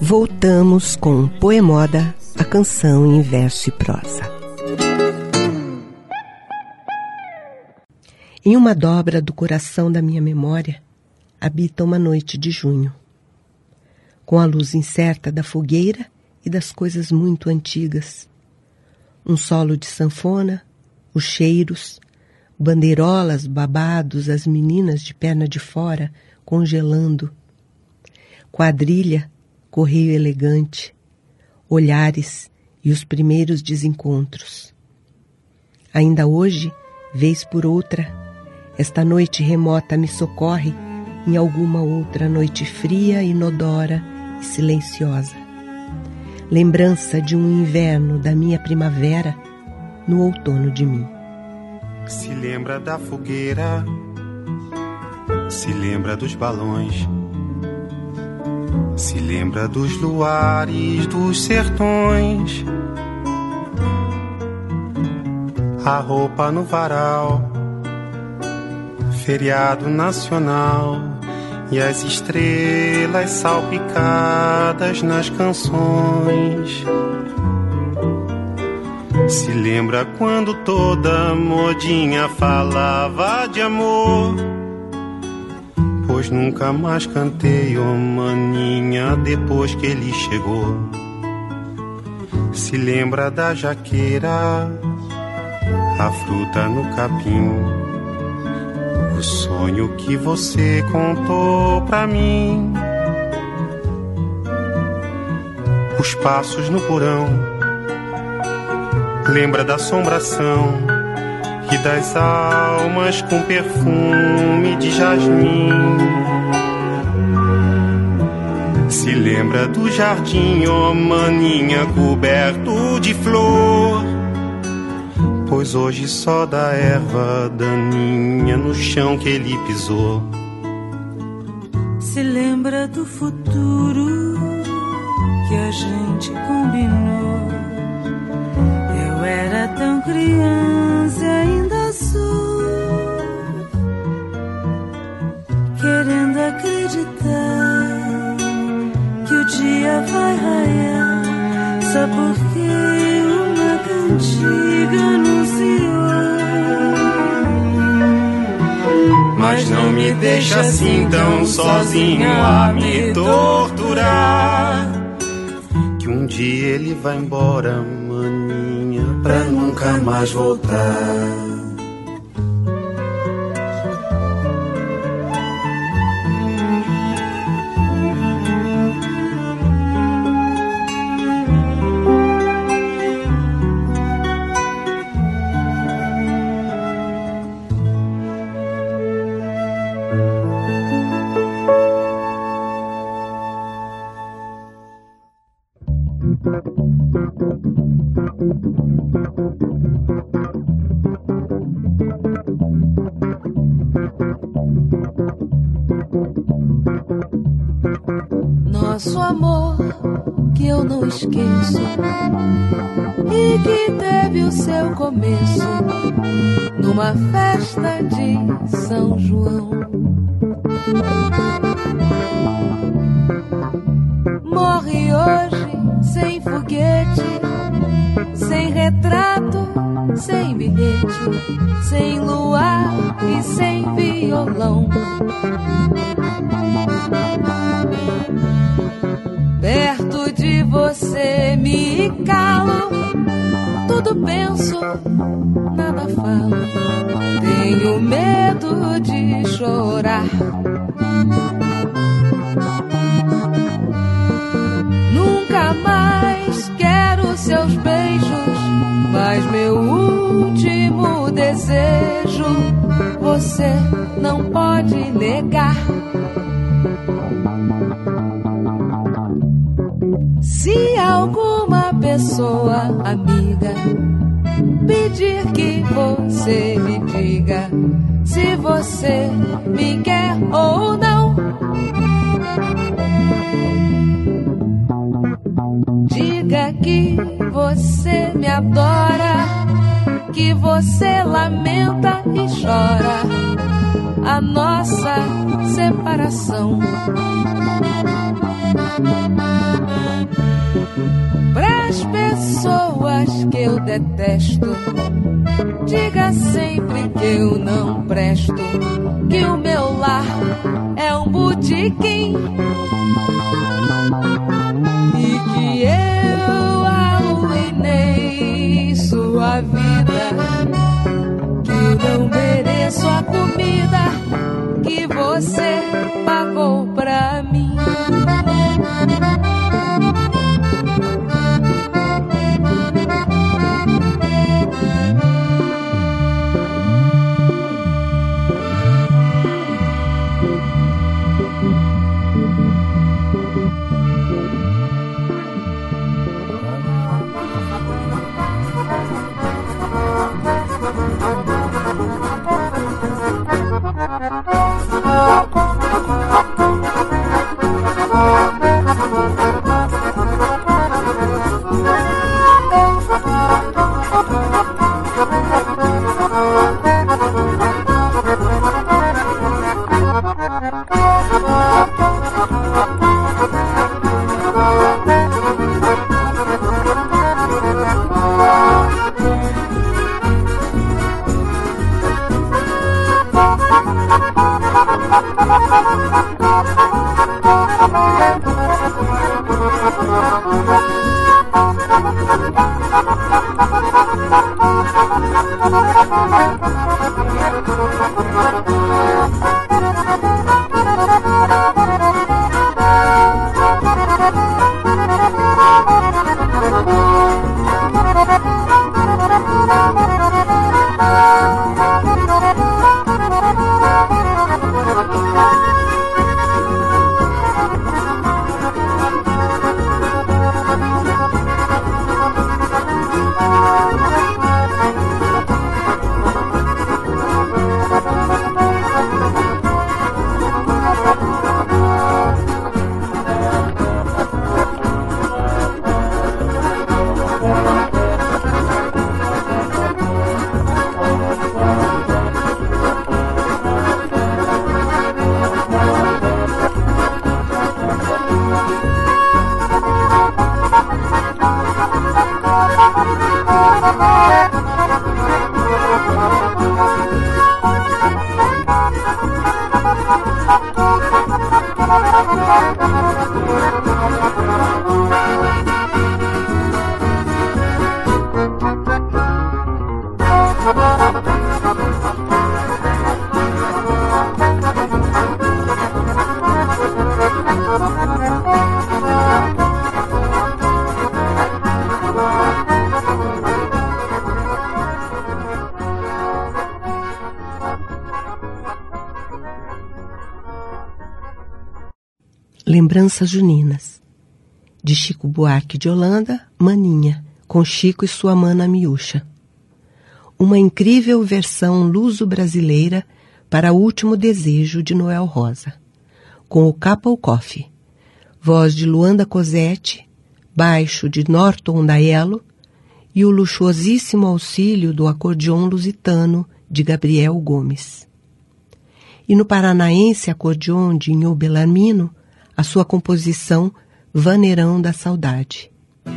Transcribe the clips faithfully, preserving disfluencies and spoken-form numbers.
Voltamos com Poemoda, a canção em verso e prosa. Em uma dobra do coração da minha memória, habita uma noite de junho. Com a luz incerta da fogueira e das coisas muito antigas. Um solo de sanfona, os cheiros, bandeirolas, babados, as meninas de perna de fora, congelando. Quadrilha, correio elegante, olhares e os primeiros desencontros. Ainda hoje, vez por outra, esta noite remota me socorre em alguma outra noite fria, inodora e silenciosa. Lembrança de um inverno da minha primavera no outono de mim. Se lembra da fogueira, se lembra dos balões, se lembra dos luares dos sertões, a roupa no varal, feriado nacional e as estrelas salpicadas nas canções. Se lembra quando toda modinha falava de amor, pois nunca mais cantei, oh maninha, depois que ele chegou. Se lembra da jaqueira, a fruta no capim, o sonho que você contou pra mim, os passos no porão. Lembra da assombração e das almas com perfume de jasmim. Se lembra do jardim, ó maninha, coberto de flor, pois hoje só dá erva daninha no chão que ele pisou. Se lembra do futuro que a gente combinou. Eu era tão criança e ainda sou, querendo acreditar que o dia vai raiar, só porque uma cantiga anunciou. Mas não me deixa assim tão sozinho a me torturar, que um dia ele vai embora, maninha, pra nunca mais voltar. Nosso amor que eu não esqueço e que teve o seu começo numa festa de São João. Morre hoje sem foguete, sem retrato, sem bilhete, sem luar e sem violão. Perto de você me calo, tudo penso, nada falo. Tenho medo de chorar. Nunca mais quero seus beijos, mas meu último desejo você não pode negar. Se alguma pessoa amiga pedir que você me diga se você me quer ou não, diga que você me adora, que você lamenta e chora a nossa separação. detesto. Diga sempre que eu não presto, que o meu lar é um botequim e que eu arruinei sua vida, que não mereço a comida que você pagou pra mim. Lembranças Juninas, de Chico Buarque de Holanda, Maninha, com Chico e sua mana Miúcha. Uma incrível versão luso-brasileira para O Último Desejo, de Noel Rosa, com o Capa Coffee, voz de Luanda Cosette, baixo de Norton Daello e o luxuosíssimo auxílio do acordeon lusitano de Gabriel Gomes. E no paranaense acordeon de Inho Bellarmino, a sua composição Vaneirão da Saudade.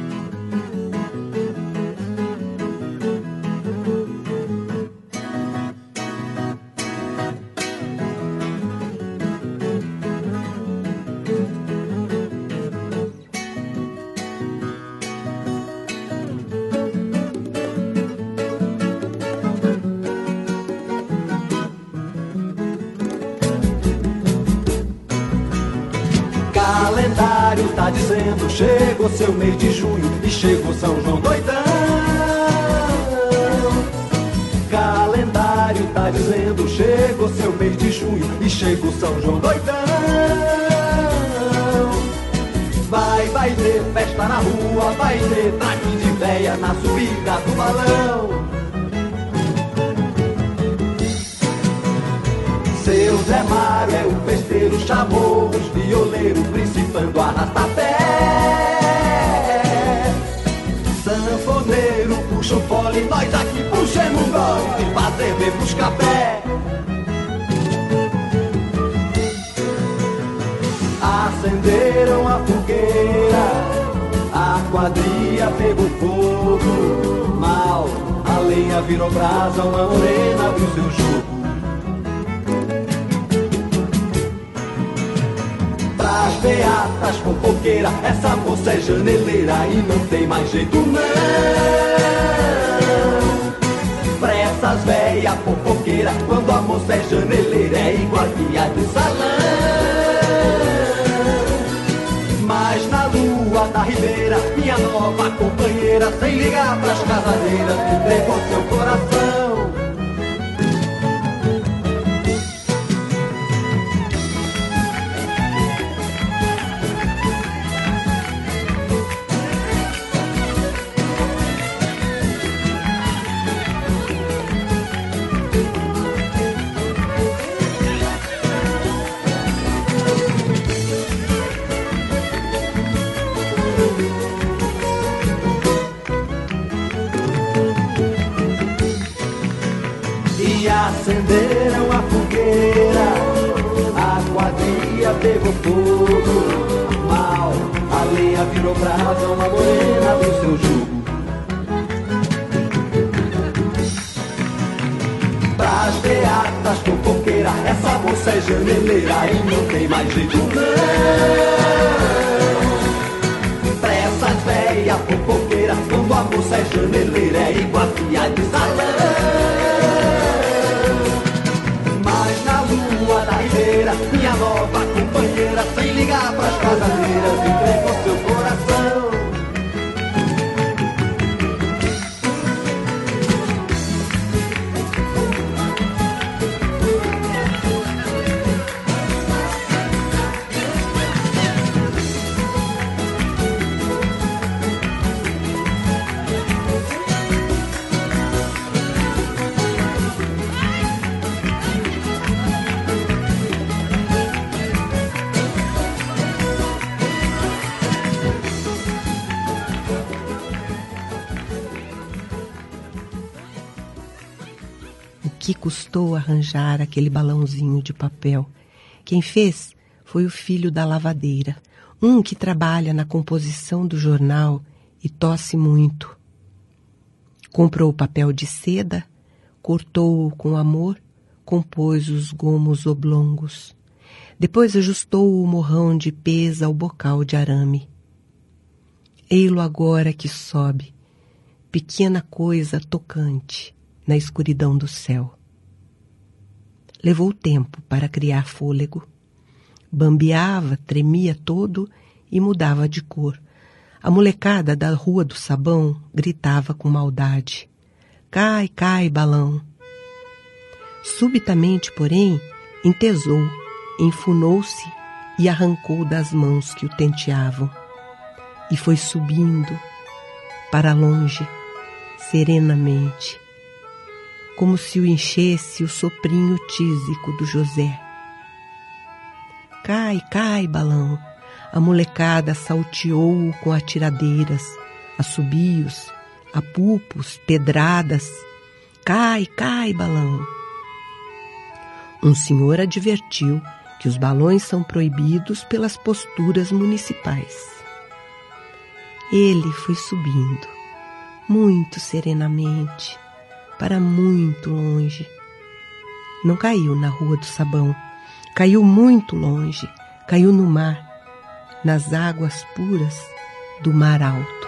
Tá dizendo, chegou seu mês de junho e chegou São João doidão. Calendário tá dizendo, chegou seu mês de junho e chegou São João doidão. Vai, vai ter festa na rua, vai ter traque de véia na subida do balão. Seu Zé Mário é o festeiro, chamou os violeiros, principando arrasta-pé. Sanfoneiro puxa o fole, nós aqui puxemos o gole de fazer ver buscar pé. Acenderam a fogueira, a quadrilha pegou fogo, mal, a lenha virou brasa, uma morena abriu seu jogo. Pras beatas fofoqueira, essa moça é janeleira e não tem mais jeito não. Pra essas véias fofoqueira, quando a moça é janeleira é igual que a do salão. Mas na lua da ribeira, minha nova companheira, sem ligar pras casadeiras, entregou seu coração. Acenderam a fogueira, a quadrilha pegou fogo, mal, a lenha virou brasa, uma morena abriu seu jugo. Pras beatas fofoqueira, essa moça é janeleira e não tem mais jeito não. Pra essas véias fofoqueira, quando a moça é janeleira é igual que a de salão. Minha nova companheira, sem ligar pras casadeiras, entregou seu coração. Que custou arranjar aquele balãozinho de papel. Quem fez foi o filho da lavadeira, um que trabalha na composição do jornal e tosse muito. Comprou o papel de seda, cortou-o com amor, compôs os gomos oblongos. Depois ajustou o morrão de pesa ao bocal de arame. Ei-lo agora que sobe, pequena coisa tocante, na escuridão do céu. Levou tempo para criar fôlego. Bambeava, tremia todo e mudava de cor. A molecada da Rua do Sabão gritava com maldade. Cai, cai, balão. Subitamente, porém, entesou, enfunou-se e arrancou das mãos que o tenteavam. E foi subindo para longe, serenamente, como se o enchesse o soprinho tísico do José. Cai, cai, balão. A molecada salteou-o com atiradeiras, assobios, apupos, pedradas. Cai, cai, balão. Um senhor advertiu que os balões são proibidos pelas posturas municipais. Ele foi subindo, muito serenamente, para muito longe. Não caiu na Rua do Sabão, caiu muito longe, caiu no mar, nas águas puras do Mar Alto.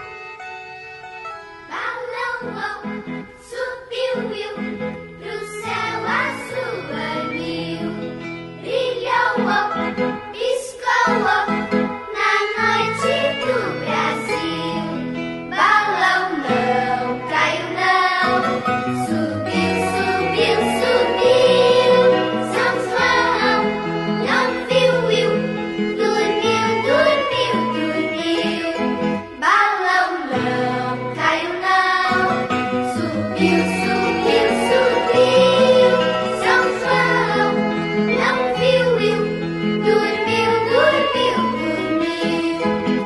Balão, subiu eu pro céu azul anil, brilhou, piscou na noite do Brasil. Balão não caiu não, subiu, subiu, subiu. São João não viu, viu, dormiu, dormiu, dormiu. Balão não caiu não, subiu, subiu, subiu. São João não viu, viu, dormiu, dormiu, dormiu.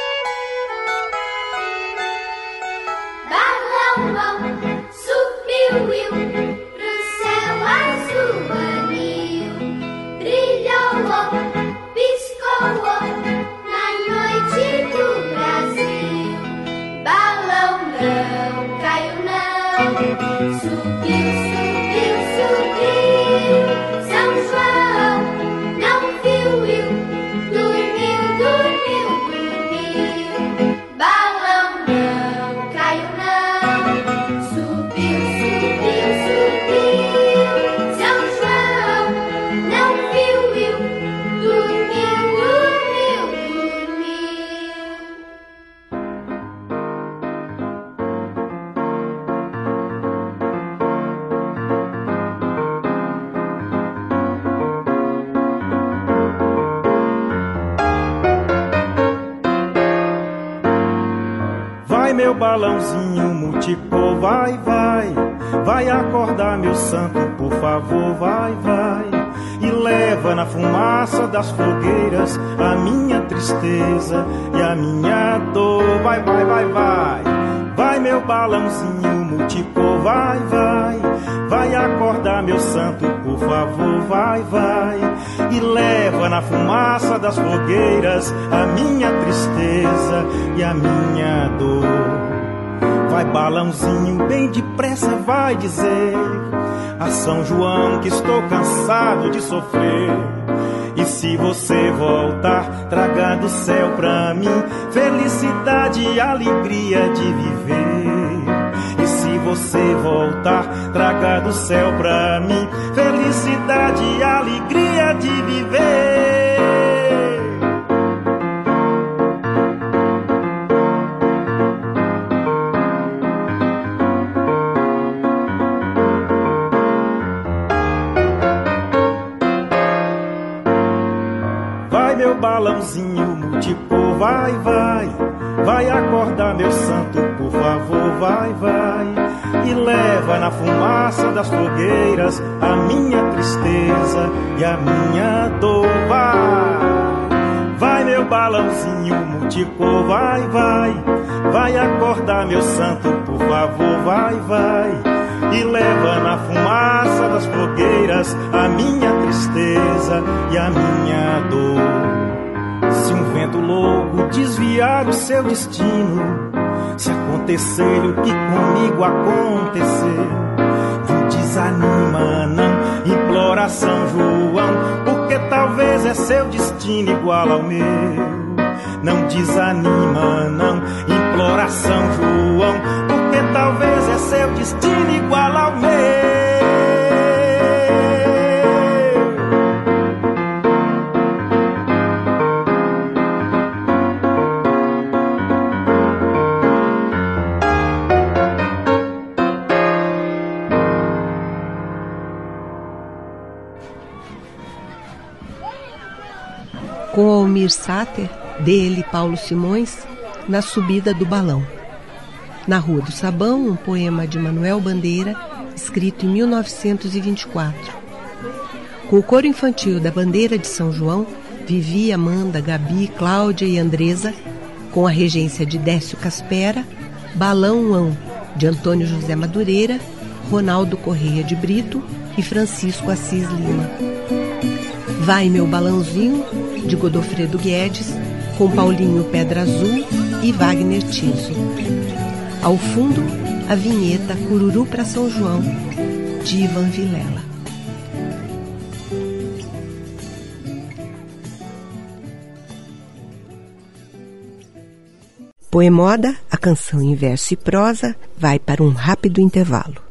Balão, subiu viu-viu, pro céu azul anil. Brilhou, piscou na noite do Brasil. Balão não caiu não, subiu, subiu, subiu. São João não viu, viu, dormiu, dormiu, dormiu. Balão não caiu não, subiu, subiu, subiu. São João não viu, viu, dormiu, dormiu, dormiu. Vai meu balãozinho multicor, vai, vai. Vai acordar meu santo, por favor, vai, vai. E leva na fumaça das fogueiras a minha tristeza e a minha dor. Vai, vai, vai, vai. Vai meu balãozinho multicor, vai, vai. Vai acordar meu santo, por favor, vai, vai. E leva na fumaça das fogueiras a minha tristeza e a minha dor. Vai balãozinho, bem depressa vai dizer a São João que estou cansado de sofrer. E se você voltar, traga do céu pra mim felicidade e alegria de viver. E se você voltar, traga do céu pra mim felicidade e alegria de viver. Meu balãozinho multicor, vai, vai. Vai acordar meu santo, por favor, vai, vai. E leva na fumaça das fogueiras a minha tristeza e a minha dor, vai. Vai meu balãozinho multicor, vai, vai. Vai acordar meu santo, por favor, vai, vai. E leva na fumaça das fogueiras a minha tristeza e a minha dor. Se um vento louco desviar o seu destino, se acontecer o que comigo aconteceu, não desanima não, implora São João, porque talvez é seu destino igual ao meu. Não desanima não, implora São João, porque talvez é seu destino igual ao meu. Com Almir Sater, dele Paulo Simões, Na Subida do Balão. Na Rua do Sabão, um poema de Manuel Bandeira, escrito em mil novecentos e vinte e quatro. Com o coro infantil da Bandeira de São João, Vivi, Amanda, Gabi, Cláudia e Andresa, com a regência de Décio Caspera, Balão-ão, de Antônio José Madureira, Ronaldo Correia de Brito e Francisco Assis Lima. Vai Meu Balãozinho, de Godofredo Guedes, com Paulinho Pedra Azul e Wagner Tiso. Ao fundo, a vinheta Cururu para São João, de Ivan Vilela. Poemoda, a canção em verso e prosa, vai para um rápido intervalo.